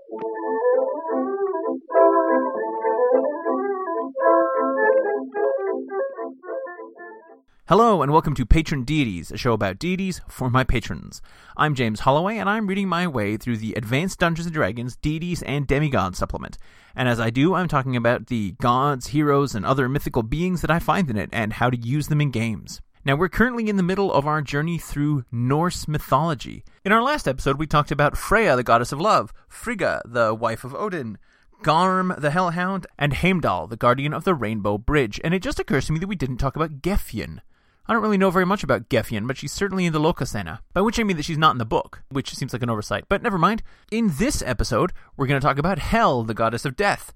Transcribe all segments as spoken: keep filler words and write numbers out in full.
Hello and welcome to Patron Deities, a show about deities for my patrons. I'm James Holloway and I'm reading my way through the Advanced Dungeons and Dragons Deities and Demigods supplement. And as I do, I'm talking about the gods, heroes, and other mythical beings that I find in it and how to use them in games. Now, we're currently in the middle of our journey through Norse mythology. In our last episode, we talked about Freya, the goddess of love, Frigga, the wife of Odin, Garm, the Hellhound, and Heimdall, the guardian of the Rainbow Bridge. And it just occurs to me that we didn't talk about Gefjon. I don't really know very much about Gefjon, but she's certainly in the Lokasena, by which I mean that she's not in the book, which seems like an oversight. But never mind. In this episode, we're going to talk about Hel, the goddess of death,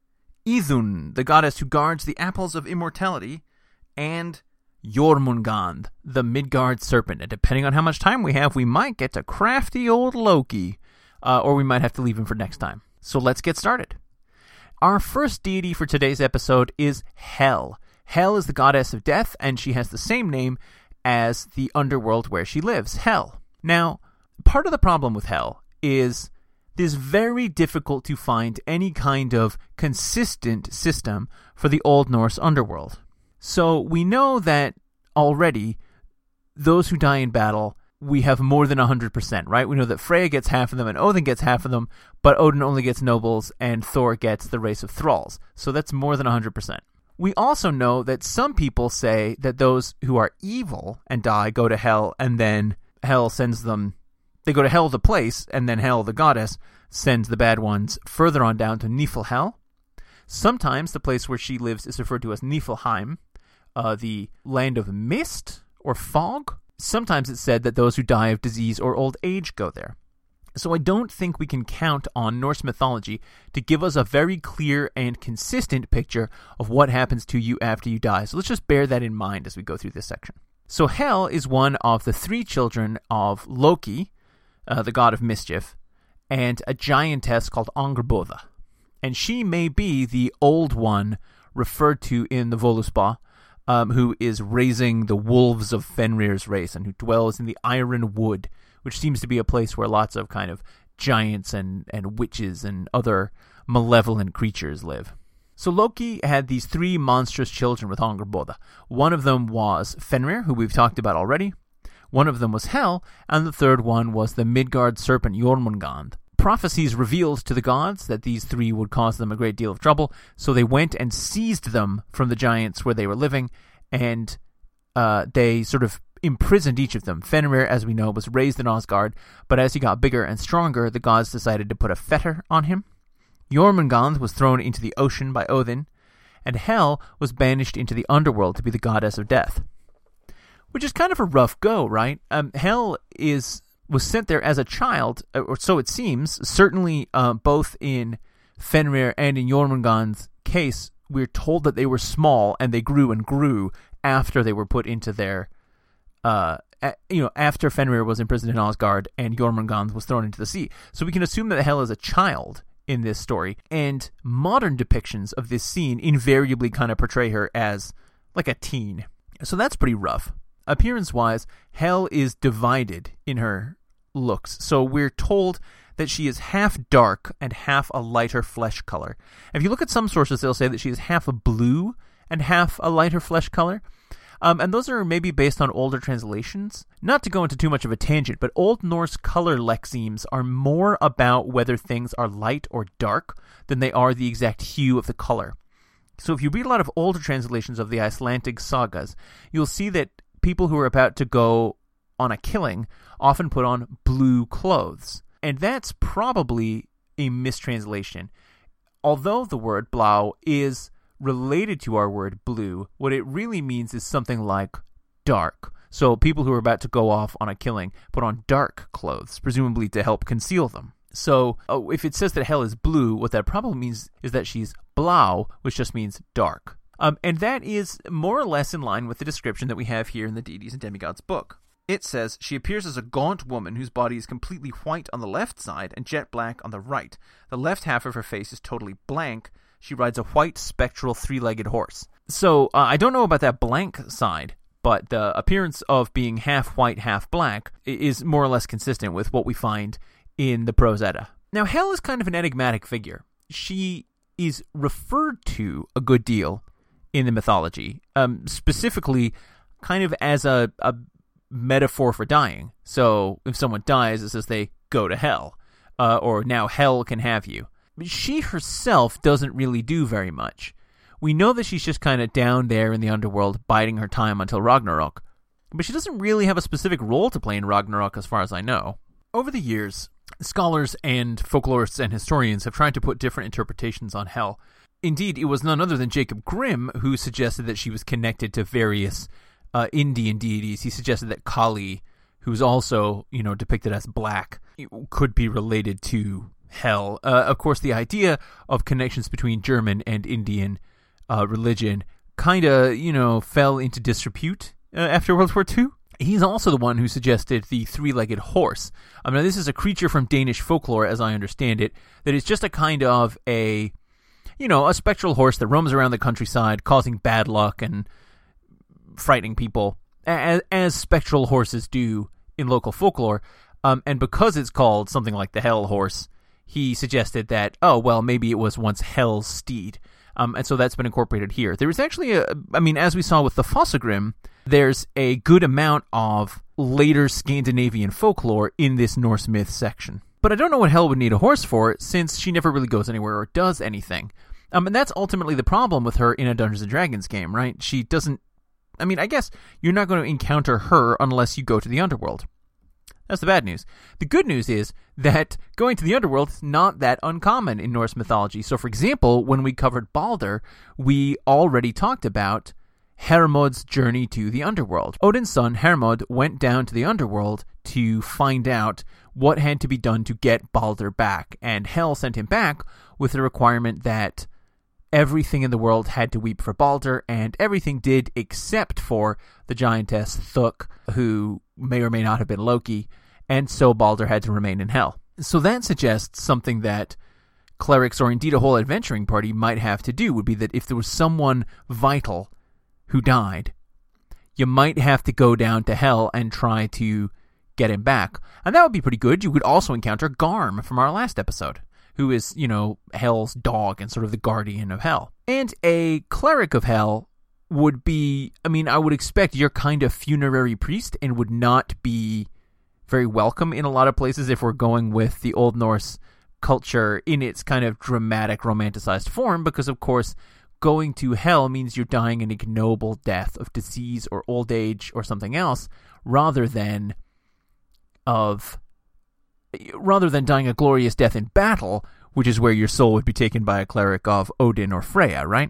Idun, the goddess who guards the apples of immortality, and Jormungand, the Midgard serpent. And depending on how much time we have, we might get to crafty old Loki, uh, or we might have to leave him for next time. So let's get started. Our first deity for today's episode is Hel. Hel is the goddess of death, and she has the same name as the underworld where she lives, Hell. Now, part of the problem with Hel is it is very difficult to find any kind of consistent system for the Old Norse underworld. So we know that already those who die in battle, we have more than one hundred percent, right? We know that Freya gets half of them and Odin gets half of them, but Odin only gets nobles and Thor gets the race of thralls. So that's more than one hundred percent. We also know that some people say that those who are evil and die go to Hel, and then Hel sends them, they go to Hel the place, and then Hel the goddess sends the bad ones further on down to Niflhel. Sometimes the place where she lives is referred to as Niflheim, uh, the land of mist or fog. Sometimes it's said that those who die of disease or old age go there. So I don't think we can count on Norse mythology to give us a very clear and consistent picture of what happens to you after you die. So let's just bear that in mind as we go through this section. So Hel is one of the three children of Loki, uh, the god of mischief, and a giantess called Angrboda. And she may be the old one referred to in the Voluspa, um, who is raising the wolves of Fenrir's race and who dwells in the Iron Wood, which seems to be a place where lots of kind of giants and, and witches and other malevolent creatures live. So Loki had these three monstrous children with Angrboda. One of them was Fenrir, who we've talked about already. One of them was Hel, and the third one was the Midgard serpent Jormungand. Prophecies revealed to the gods that these three would cause them a great deal of trouble, so they went and seized them from the giants where they were living, and uh, they sort of imprisoned each of them. Fenrir, as we know, was raised in Asgard, but as he got bigger and stronger, the gods decided to put a fetter on him. Jormungand was thrown into the ocean by Odin, and Hel was banished into the underworld to be the goddess of death. Which is kind of a rough go, right? Um, Hel is was sent there as a child, or so it seems. Certainly, uh, both in Fenrir and in Jormungand's case, we're told that they were small and they grew and grew after they were put into their Uh, you know, after Fenrir was imprisoned in Asgard and Jormungand was thrown into the sea. So we can assume that Hel is a child in this story, and modern depictions of this scene invariably kind of portray her as like a teen. So that's pretty rough. Appearance-wise, Hel is divided in her looks. So we're told that she is half dark and half a lighter flesh color. If you look at some sources, they'll say that she is half a blue and half a lighter flesh color. Um, and those are maybe based on older translations. Not to go into too much of a tangent, but Old Norse color lexemes are more about whether things are light or dark than they are the exact hue of the color. So if you read a lot of older translations of the Icelandic sagas, you'll see that people who are about to go on a killing often put on blue clothes. And that's probably a mistranslation. Although the word blau is related to our word blue, what it really means is something like dark. So people who are about to go off on a killing put on dark clothes, presumably to help conceal them. So uh, if it says that Hel is blue, what that probably means is that she's blau, which just means dark. Um, and that is more or less in line with the description that we have here in the Deities and Demigods book. It says, she appears as a gaunt woman whose body is completely white on the left side and jet black on the right. The left half of her face is totally blank. She rides a white, spectral, three-legged horse. So uh, I don't know about that blank side, but the appearance of being half white, half black is more or less consistent with what we find in the Prose Edda. Now, Hel is kind of an enigmatic figure. She is referred to a good deal in the mythology, um, specifically kind of as a, a metaphor for dying. So if someone dies, it says they go to hell, uh, or now hell can have you. But she herself doesn't really do very much. We know that she's just kind of down there in the underworld, biding her time until Ragnarok. But she doesn't really have a specific role to play in Ragnarok as far as I know. Over the years, scholars and folklorists and historians have tried to put different interpretations on Hel. Indeed, it was none other than Jacob Grimm who suggested that she was connected to various uh, Indian deities. He suggested that Kali, who's also, you know, depicted as black, could be related to Hel. Uh, of course, the idea of connections between German and Indian uh, religion kind of, you know, fell into disrepute uh, after World War Two. He's also the one who suggested the three-legged horse. I mean, this is a creature from Danish folklore, as I understand it, that is just a kind of a, you know, a spectral horse that roams around the countryside, causing bad luck and frightening people, as, as spectral horses do in local folklore. Um, and because it's called something like the Hel horse, he suggested that, oh, well, maybe it was once Hel's steed. Um, and so that's been incorporated here. There was actually a, I mean, as we saw with the Fossagrim, there's a good amount of later Scandinavian folklore in this Norse myth section. But I don't know what Hel would need a horse for, since she never really goes anywhere or does anything. Um, and that's ultimately the problem with her in a Dungeons and Dragons game, right? She doesn't, I mean, I guess you're not going to encounter her unless you go to the underworld. That's the bad news. The good news is that going to the underworld is not that uncommon in Norse mythology. So, for example, when we covered Balder, we already talked about Hermod's journey to the underworld. Odin's son, Hermod, went down to the underworld to find out what had to be done to get Balder back. And Hel sent him back with the requirement that everything in the world had to weep for Balder, and everything did except for the giantess Thuk, who may or may not have been Loki, and so Balder had to remain in Hel. So that suggests something that clerics, or indeed a whole adventuring party, might have to do, would be that if there was someone vital who died, you might have to go down to Hel and try to get him back. And that would be pretty good. You could also encounter Garm from our last episode, who is, you know, Hel's dog and sort of the guardian of Hel. And a cleric of Hel would be, I mean, I would expect your kind of funerary priest, and would not be very welcome in a lot of places if we're going with the Old Norse culture in its kind of dramatic, romanticized form, because, of course, going to Hel means you're dying an ignoble death of disease or old age or something else, rather than of rather than dying a glorious death in battle, which is where your soul would be taken by a cleric of Odin or Freya, right?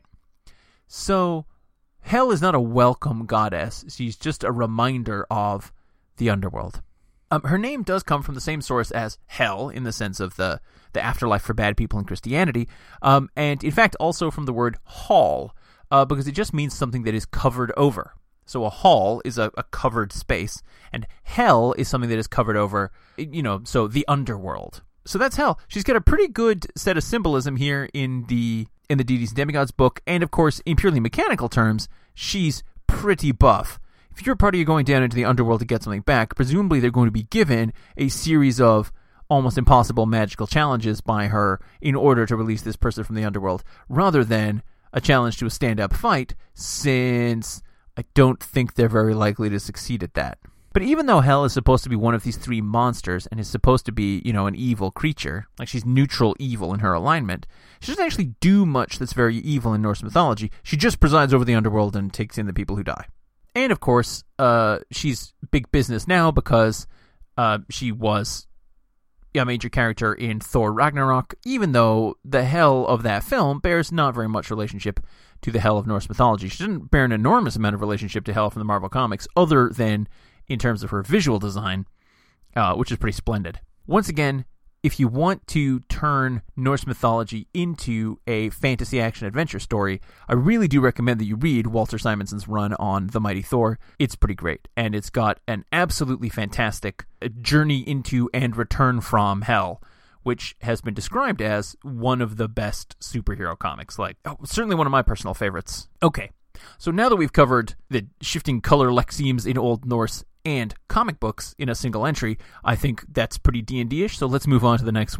So Hel is not a welcome goddess. She's just a reminder of the underworld. Um, her name does come from the same source as hell, in the sense of the, the afterlife for bad people in Christianity, um, and in fact also from the word hall, uh, because it just means something that is covered over. So a hall is a, a covered space, and hell is something that is covered over, you know, so the underworld. So that's Hel. She's got a pretty good set of symbolism here in the in the Deities and Demigods book, and of course, in purely mechanical terms, she's pretty buff. If your party are going down into the underworld to get something back, presumably they're going to be given a series of almost impossible magical challenges by her in order to release this person from the underworld, rather than a challenge to a stand-up fight, since I don't think they're very likely to succeed at that. But even though Hel is supposed to be one of these three monsters and is supposed to be, you know, an evil creature, like she's neutral evil in her alignment, she doesn't actually do much that's very evil in Norse mythology. She just presides over the underworld and takes in the people who die. And of course, uh, she's big business now because uh, she was a major character in Thor Ragnarok, even though the Hel of that film bears not very much relationship to the Hel of Norse mythology. She didn't bear an enormous amount of relationship to Hel from the Marvel Comics, other than in terms of her visual design, uh, which is pretty splendid. Once again, if you want to turn Norse mythology into a fantasy action-adventure story, I really do recommend that you read Walter Simonson's run on The Mighty Thor. It's pretty great, and it's got an absolutely fantastic journey into and return from Hel, which has been described as one of the best superhero comics. Like, oh, certainly one of my personal favorites. Okay, so now that we've covered the shifting color lexemes in Old Norse and comic books in a single entry, I think that's pretty D and D-ish, so let's move on to the next one.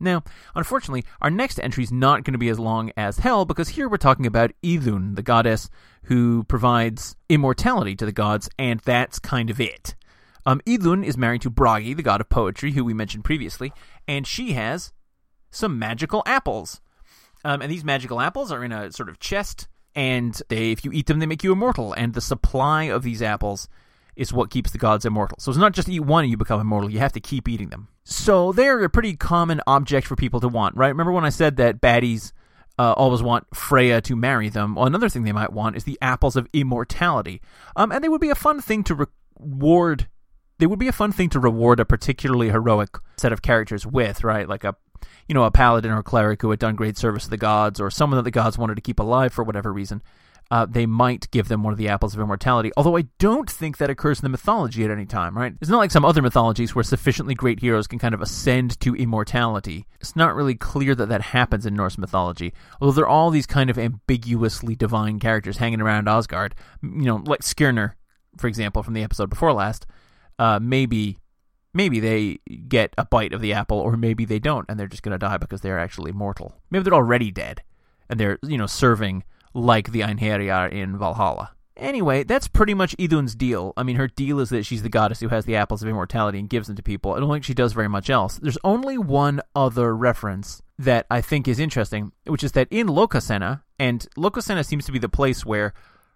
Now, unfortunately, our next entry is not going to be as long as hell, because here we're talking about Idun, the goddess who provides immortality to the gods, and that's kind of it. Um, Idun is married to Bragi, the god of poetry, who we mentioned previously, and she has some magical apples. Um, and these magical apples are in a sort of chest, and they, if you eat them, they make you immortal, and the supply of these apples is what keeps the gods immortal. So it's not just eat one and you become immortal, you have to keep eating them. So they're a pretty common object for people to want, right? Remember when I said that baddies uh, always want Freya to marry them? Well, another thing they might want is the apples of immortality. Um, and they would be a fun thing to reward, they would be a fun thing to reward a particularly heroic set of characters with, right? Like a, you know, a paladin or a cleric who had done great service to the gods, or someone that the gods wanted to keep alive for whatever reason. Uh, they might give them one of the apples of immortality, although I don't think that occurs in the mythology at any time, right? It's not like some other mythologies where sufficiently great heroes can kind of ascend to immortality. It's not really clear that that happens in Norse mythology, although there are all these kind of ambiguously divine characters hanging around Asgard, you know, like Skirnir, for example, from the episode before last. Uh, maybe maybe they get a bite of the apple, or maybe they don't, and they're just going to die because they're actually mortal. Maybe they're already dead, and they're, you know, serving like the Einherjar in Valhalla. Anyway, that's pretty much Idun's deal. I mean, her deal is that she's the goddess who has the apples of immortality and gives them to people. I don't think she does very much else. There's only one other reference that I think is interesting, which is that in Lokasenna, and Lokasenna seems to be the place where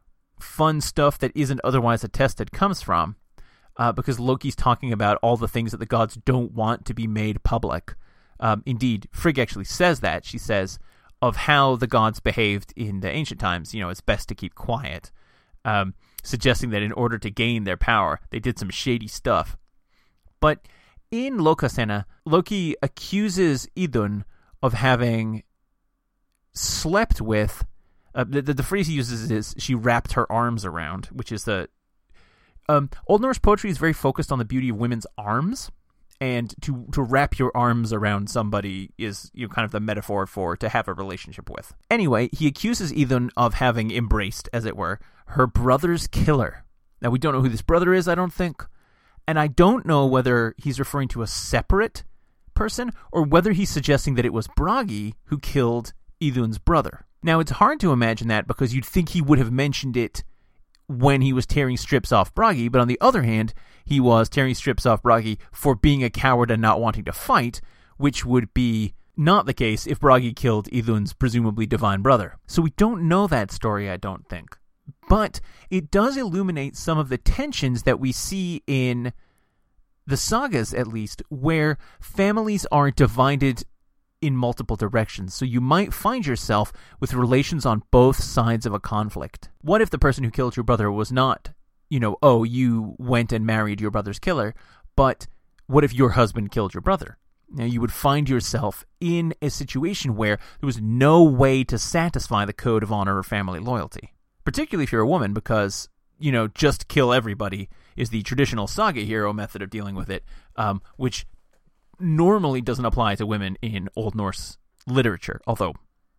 fun stuff that isn't otherwise attested comes from, uh, because Loki's talking about all the things that the gods don't want to be made public. Um, indeed, Frigg actually says that. She says, of how the gods behaved in the ancient times, you know, it's best to keep quiet, um, suggesting that in order to gain their power, they did some shady stuff. But in Lokasenna, Loki accuses Idun of having slept with, uh, the, the, the phrase he uses is, she wrapped her arms around, which is the, um, Old Norse poetry is very focused on the beauty of women's arms. And to, to wrap your arms around somebody is, you know, kind of the metaphor for to have a relationship with. Anyway, he accuses Idun of having embraced, as it were, her brother's killer. Now, we don't know who this brother is, I don't think. And I don't know whether he's referring to a separate person or whether he's suggesting that it was Bragi who killed Idun's brother. Now, it's hard to imagine that because you'd think he would have mentioned it when he was tearing strips off Bragi, but on the other hand, he was tearing strips off Bragi for being a coward and not wanting to fight, which would be not the case if Bragi killed Idun's presumably divine brother. So we don't know that story, I don't think. But it does illuminate some of the tensions that we see in the sagas, at least, where families are divided in multiple directions. So you might find yourself with relations on both sides of a conflict. What if the person who killed your brother was not, you know, oh, you went and married your brother's killer, but what if your husband killed your brother? Now, you would find yourself in a situation where there was no way to satisfy the code of honor or family loyalty, particularly if you're a woman, because, you know, just kill everybody is the traditional saga hero method of dealing with it, um, which normally doesn't apply to women in Old Norse literature, although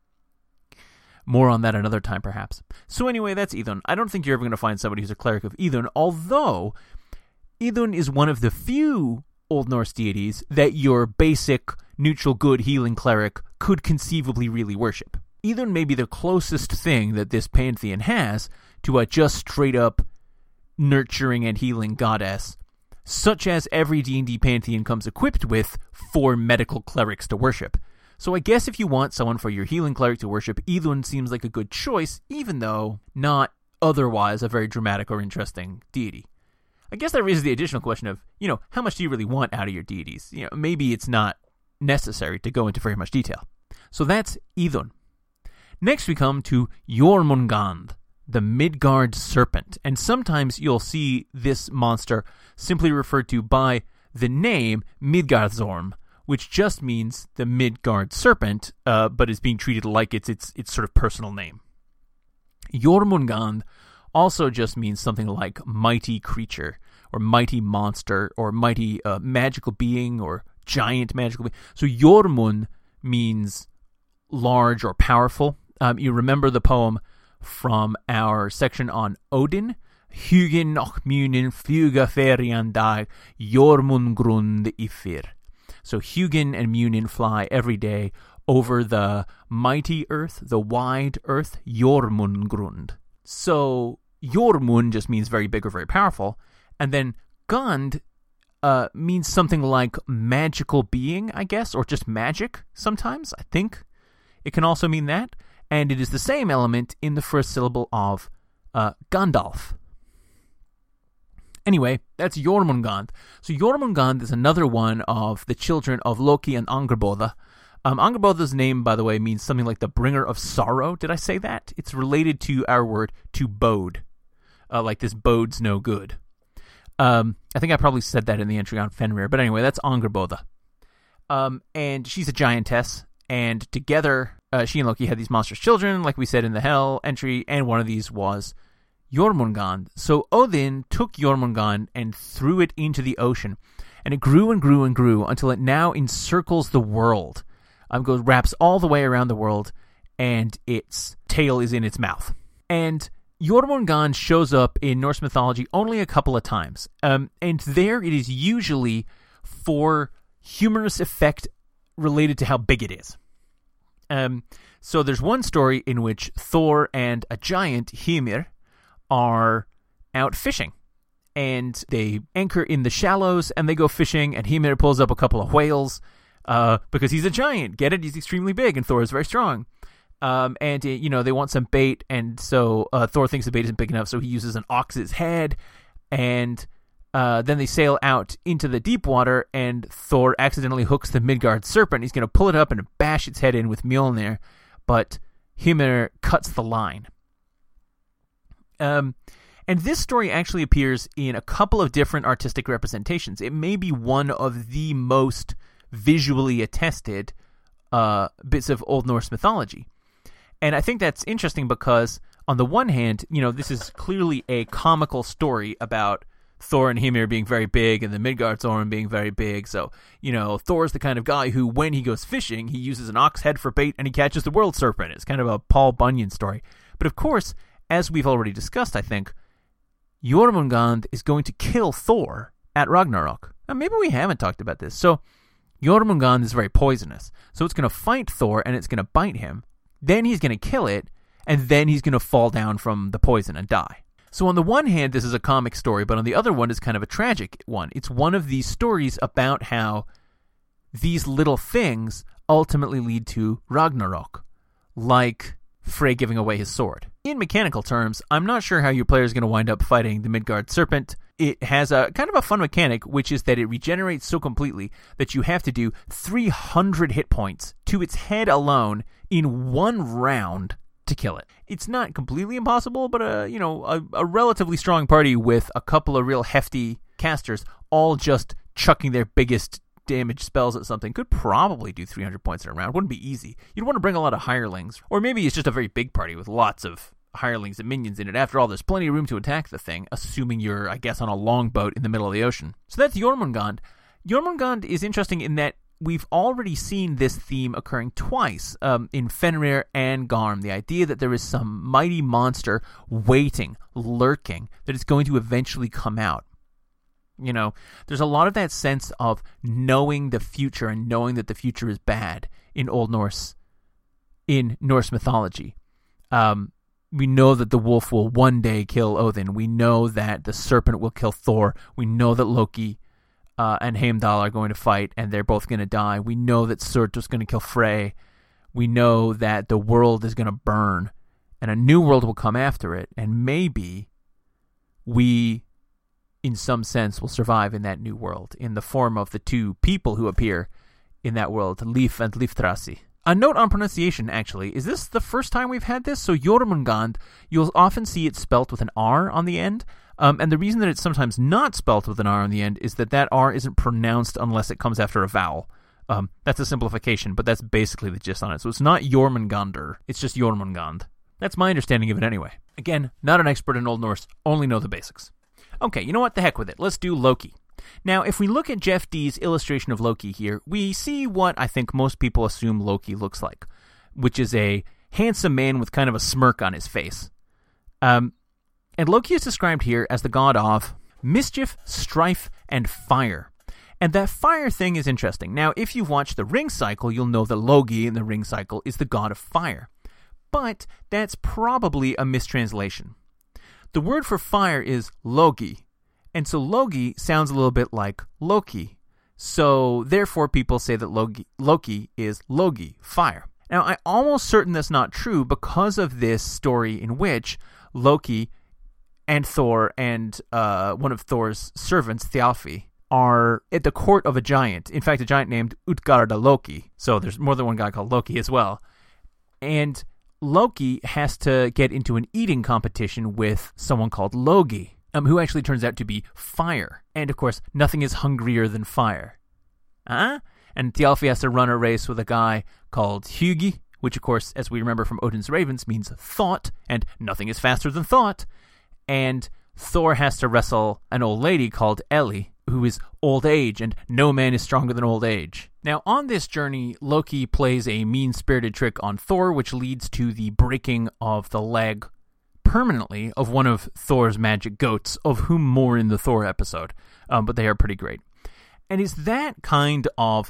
more on that another time, perhaps. So anyway, that's Idun. I don't think you're ever going to find somebody who's a cleric of Idun, although Idun is one of the few Old Norse deities that your basic, neutral, good, healing cleric could conceivably really worship. Idun may be the closest thing that this pantheon has to a just straight-up nurturing and healing goddess, such as every D and D pantheon comes equipped with for medical clerics to worship. So I guess if you want someone for your healing cleric to worship, Idun seems like a good choice, even though not otherwise a very dramatic or interesting deity. I guess that raises the additional question of, you know, how much do you really want out of your deities? You know, maybe it's not necessary to go into very much detail. So that's Idun. Next we come to Jormungand, the Midgard serpent, and sometimes you'll see this monster simply referred to by the name Midgardsorm, which just means the Midgard serpent, uh, but is being treated like it's its its sort of personal name. Jormungand also just means something like mighty creature, or mighty monster, or mighty uh, magical being, or giant magical being. So Jormund means large or powerful. Um, you remember the poem from our section on Odin? Hugin och munin flyga färjan dag, Jormunggrund ifir. So Hugin and Munin fly every day over the mighty earth, the wide earth, Jormungrund. So Jormund just means very big or very powerful, and then Gund uh, means something like magical being, I guess, or just magic sometimes, I think. It can also mean that, and it is the same element in the first syllable of uh, Gandalf. Anyway, that's Jormungand. So Jormungand is another one of the children of Loki and Angrboda. Um, Angrboda's name, by the way, means something like the bringer of sorrow. Did I say that? It's related to our word to bode. Uh, like this bodes no good. Um, I think I probably said that in the entry on Fenrir. But anyway, that's Angrboda. Um, and she's a giantess. And together, uh, she and Loki had these monstrous children, like we said in the Hell entry. And one of these was Jormungand. So Odin took Jormungand and threw it into the ocean. And it grew and grew and grew until it now encircles the world. Um, goes wraps all the way around the world, and its tail is in its mouth. And Jormungand shows up in Norse mythology only a couple of times. Um, and there it is usually for humorous effect related to how big it is. Um, so there's one story in which Thor and a giant, Hymir, are out fishing. And they anchor in the shallows, and they go fishing, and Hymir pulls up a couple of whales, uh, because he's a giant. Get it? He's extremely big, and Thor is very strong. Um, and, uh, you know, they want some bait, and so uh, Thor thinks the bait isn't big enough, so he uses an ox's head, and uh, then they sail out into the deep water, and Thor accidentally hooks the Midgard serpent. He's going to pull it up and bash its head in with Mjolnir, but Hymir cuts the line. Um... And this story actually appears in a couple of different artistic representations. It may be one of the most visually attested uh, bits of Old Norse mythology. And I think that's interesting because, on the one hand, you know, this is clearly a comical story about Thor and Hymir being very big and the Midgardsorm being very big. So, you know, Thor's the kind of guy who, when he goes fishing, he uses an ox head for bait and he catches the world serpent. It's kind of a Paul Bunyan story. But of course, as we've already discussed, I think, Jormungand is going to kill Thor at Ragnarok. Now, maybe we haven't talked about this. So, Jormungand is very poisonous. So it's going to fight Thor, and it's going to bite him. Then he's going to kill it, and then he's going to fall down from the poison and die. So on the one hand, this is a comic story, but on the other one, it's kind of a tragic one. It's one of these stories about how these little things ultimately lead to Ragnarok, like Frey giving away his sword. In mechanical terms, I'm not sure how your player is going to wind up fighting the Midgard Serpent. It has a kind of a fun mechanic, which is that it regenerates so completely that you have to do three hundred hit points to its head alone in one round to kill it. It's not completely impossible, but a, you know, a, a relatively strong party with a couple of real hefty casters all just chucking their biggest damage spells at something could probably do three hundred points in a round. Wouldn't be easy. You'd want to bring a lot of hirelings, or maybe it's just a very big party with lots of hirelings and minions in it. After all, there's plenty of room to attack the thing, assuming you're, I guess, on a longboat in the middle of the ocean. So that's Jormungand. Jormungand is interesting in that we've already seen this theme occurring twice um, in Fenrir and Garm. The idea that there is some mighty monster waiting, lurking, that is going to eventually come out. You know, there's a lot of that sense of knowing the future and knowing that the future is bad in Old Norse, in Norse mythology. Um, we know that the wolf will one day kill Odin. We know that the serpent will kill Thor. We know that Loki uh, and Heimdall are going to fight, and they're both going to die. We know that Surtur's going to kill Frey. We know that the world is going to burn, and a new world will come after it, and maybe we, in some sense, will survive in that new world, in the form of the two people who appear in that world, Lif and Liftrasi. A note on pronunciation, actually. Is this the first time we've had this? So Jormungand, you'll often see it spelt with an R on the end. Um, and the reason that it's sometimes not spelt with an R on the end is that that R isn't pronounced unless it comes after a vowel. Um, that's a simplification, but that's basically the gist on it. So it's not Jormungander. It's just Jormungand. That's my understanding of it anyway. Again, not an expert in Old Norse, only know the basics. Okay, you know what? The heck with it. Let's do Loki. Now, if we look at Jeff Dee's illustration of Loki here, we see what I think most people assume Loki looks like, which is a handsome man with kind of a smirk on his face. Um, and Loki is described here as the god of mischief, strife, and fire. And that fire thing is interesting. Now, if you've watched the Ring Cycle, you'll know that Logi in the Ring Cycle is the god of fire. But that's probably a mistranslation. The word for fire is Logi, and so Logi sounds a little bit like Loki. So, therefore, people say that Loki, Loki is Logi, fire. Now, I'm almost certain that's not true because of this story in which Loki and Thor and uh, one of Thor's servants, Thjalfi, are at the court of a giant. In fact, a giant named Utgarda Loki. So there's more than one guy called Loki as well. And Loki has to get into an eating competition with someone called Logi, um, who actually turns out to be fire. And, of course, nothing is hungrier than fire. Huh? And Thjalfi has to run a race with a guy called Hugi, which, of course, as we remember from Odin's Ravens, means thought, and nothing is faster than thought. And Thor has to wrestle an old lady called Ellie, who is old age, and no man is stronger than old age. Now, on this journey, Loki plays a mean-spirited trick on Thor, which leads to the breaking of the leg permanently of one of Thor's magic goats, of whom more in the Thor episode, um, but they are pretty great. And it's that kind of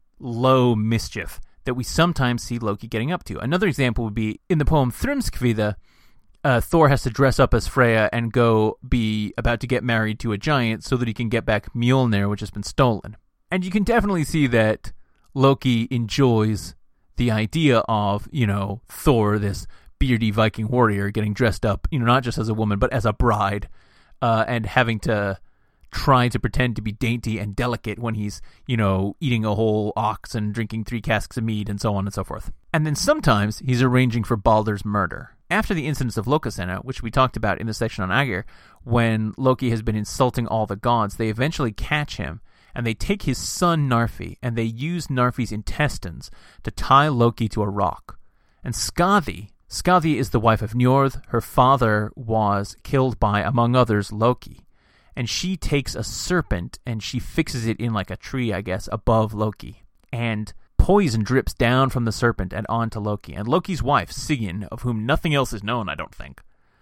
low mischief that we sometimes see Loki getting up to. Another example would be in the poem Thrymskvida. Uh, Thor has to dress up as Freya and go be about to get married to a giant so that he can get back Mjolnir, which has been stolen. And you can definitely see that Loki enjoys the idea of, you know, Thor, this beardy Viking warrior, getting dressed up, you know, not just as a woman, but as a bride, uh, and having to try to pretend to be dainty and delicate when he's, you know, eating a whole ox and drinking three casks of mead and so on and so forth. And then sometimes he's arranging for Baldur's murder. After the incidents of Lokasenna, which we talked about in the section on Aegir, when Loki has been insulting all the gods, they eventually catch him, and they take his son Narfi, and they use Narfi's intestines to tie Loki to a rock. And Skadi, Skadi is the wife of Njord. Her father was killed by, among others, Loki. And she takes a serpent, and she fixes it in like a tree, I guess, above Loki. And poison drips down from the serpent and onto Loki. And Loki's wife, Sigyn, of whom nothing else is known, I don't think,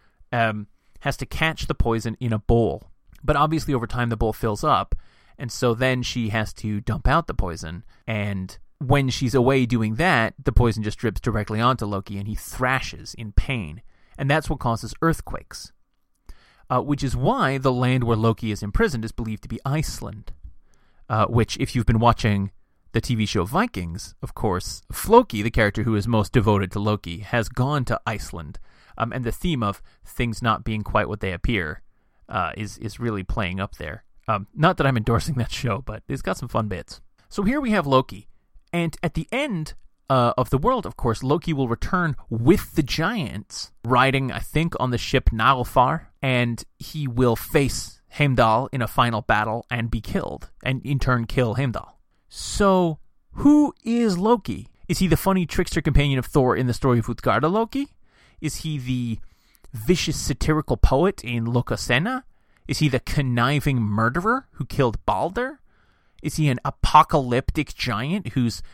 um, has to catch the poison in a bowl. But obviously over time the bowl fills up, and so then she has to dump out the poison. And when she's away doing that, the poison just drips directly onto Loki, and he thrashes in pain. And that's what causes earthquakes. Uh, which is why the land where Loki is imprisoned is believed to be Iceland. Uh, which, if you've been watching the T V show Vikings, of course, Floki, the character who is most devoted to Loki, has gone to Iceland. Um, and the theme of things not being quite what they appear uh, is, is really playing up there. Um, not that I'm endorsing that show, but it's got some fun bits. So here we have Loki. And at the end uh, of the world, of course, Loki will return with the giants, riding, I think, on the ship Nalfar. And he will face Heimdall in a final battle and be killed, and in turn kill Heimdall. So, who is Loki? Is he the funny trickster companion of Thor in the story of Utgarda Loki? Is he the vicious satirical poet in Lokasenna? Is he the conniving murderer who killed Balder? Is he an apocalyptic giant whose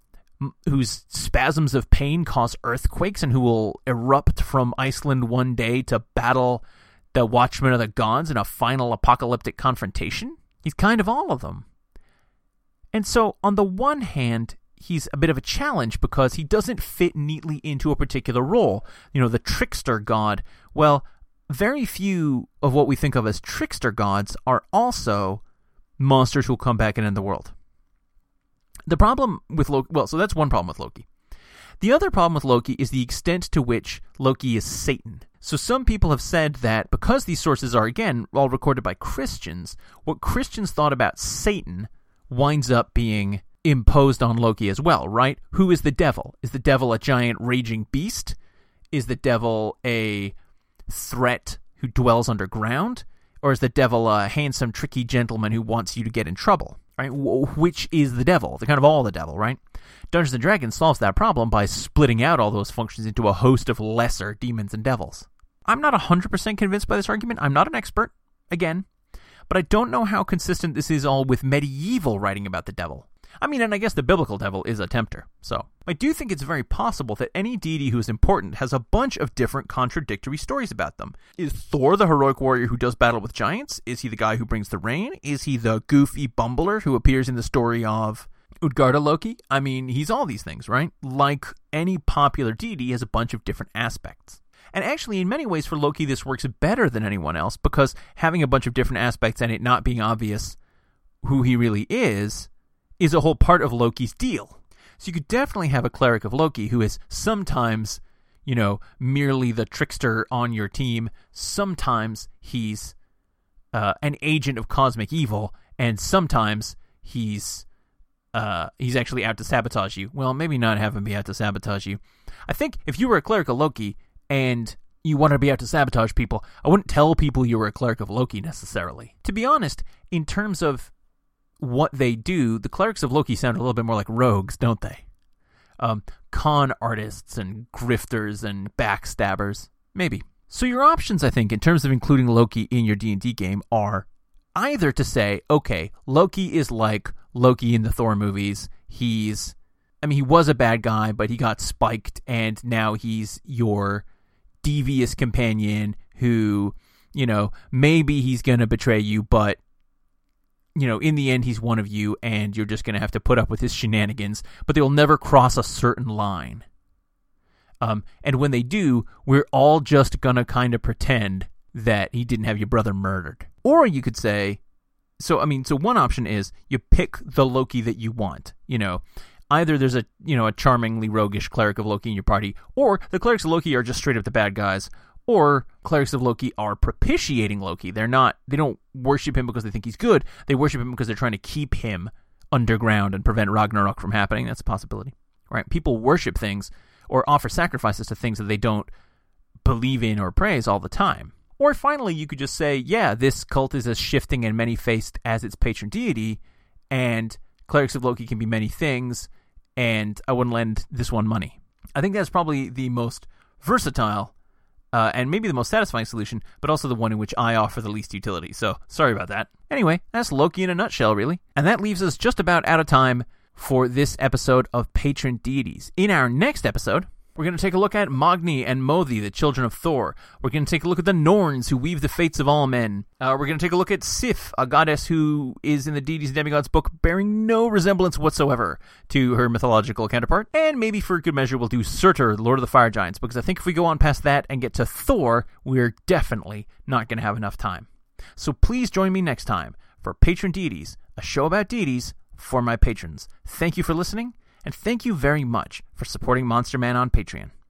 whose spasms of pain cause earthquakes and who will erupt from Iceland one day to battle the Watchmen of the Gods in a final apocalyptic confrontation? He's kind of all of them. And so, on the one hand, he's a bit of a challenge because he doesn't fit neatly into a particular role. You know, the trickster god. Well, very few of what we think of as trickster gods are also monsters who will come back and end the world. The problem with Loki... Well, so that's one problem with Loki. The other problem with Loki is the extent to which Loki is Satan. So some people have said that because these sources are, again, all recorded by Christians, what Christians thought about Satan winds up being imposed on Loki as well, right? Who is the devil? Is the devil a giant raging beast? Is the devil a threat who dwells underground? Or is the devil a handsome, tricky gentleman who wants you to get in trouble? Right? Which is the devil? They're kind of all the devil, right? Dungeons and Dragons solves that problem by splitting out all those functions into a host of lesser demons and devils. I'm not one hundred percent convinced by this argument. I'm not an expert, again. But I don't know how consistent this is all with medieval writing about the devil. I mean, and I guess the biblical devil is a tempter, so. I do think it's very possible that any deity who is important has a bunch of different contradictory stories about them. Is Thor the heroic warrior who does battle with giants? Is he the guy who brings the rain? Is he the goofy bumbler who appears in the story of Utgarda Loki? I mean, he's all these things, right? Like any popular deity, he has a bunch of different aspects. And actually, in many ways for Loki, this works better than anyone else, because having a bunch of different aspects and it not being obvious who he really is, is a whole part of Loki's deal. So you could definitely have a cleric of Loki who is sometimes, you know, merely the trickster on your team. Sometimes he's uh, an agent of cosmic evil, and sometimes he's uh, he's actually out to sabotage you. Well, maybe not have him be out to sabotage you. I think if you were a cleric of Loki and you wanted to be out to sabotage people, I wouldn't tell people you were a cleric of Loki necessarily. To be honest, in terms of what they do, the clerics of Loki sound a little bit more like rogues, don't they? Um, con artists and grifters and backstabbers. Maybe. So your options, I think, in terms of including Loki in your D and D game are either to say, okay, Loki is like Loki in the Thor movies. He's, I mean, he was a bad guy, but he got spiked, and now he's your devious companion who, you know, maybe he's going to betray you, but you know, in the end, he's one of you, and you're just going to have to put up with his shenanigans, but they will never cross a certain line. Um, and when they do, we're all just going to kind of pretend that he didn't have your brother murdered. Or you could say, so, I mean, so one option is you pick the Loki that you want. You know, either there's a, you know, a charmingly roguish cleric of Loki in your party, or the clerics of Loki are just straight up the bad guys, or clerics of Loki are propitiating Loki. They're not, they don't worship him because they think he's good. They worship him because they're trying to keep him underground and prevent Ragnarok from happening. That's a possibility, right? People worship things or offer sacrifices to things that they don't believe in or praise all the time. Or finally, you could just say, yeah, this cult is as shifting and many-faced as its patron deity, and clerics of Loki can be many things, and I wouldn't lend this one money. I think that's probably the most versatile Uh, and maybe the most satisfying solution, but also the one in which I offer the least utility. So, sorry about that. Anyway, that's Loki in a nutshell, really. And that leaves us just about out of time for this episode of Patron Deities. In our next episode, we're going to take a look at Magni and Mothi, the children of Thor. We're going to take a look at the Norns, who weave the fates of all men. Uh, we're going to take a look at Sif, a goddess who is in the Deities and Demigods book, bearing no resemblance whatsoever to her mythological counterpart. And maybe for good measure, we'll do Surtur, Lord of the Fire Giants, because I think if we go on past that and get to Thor, we're definitely not going to have enough time. So please join me next time for Patron Deities, a show about deities for my patrons. Thank you for listening. And thank you very much for supporting Monster Man on Patreon.